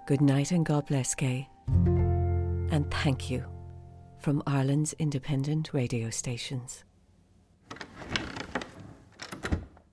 Good night and God bless, Gay. And thank you from Ireland's independent radio stations.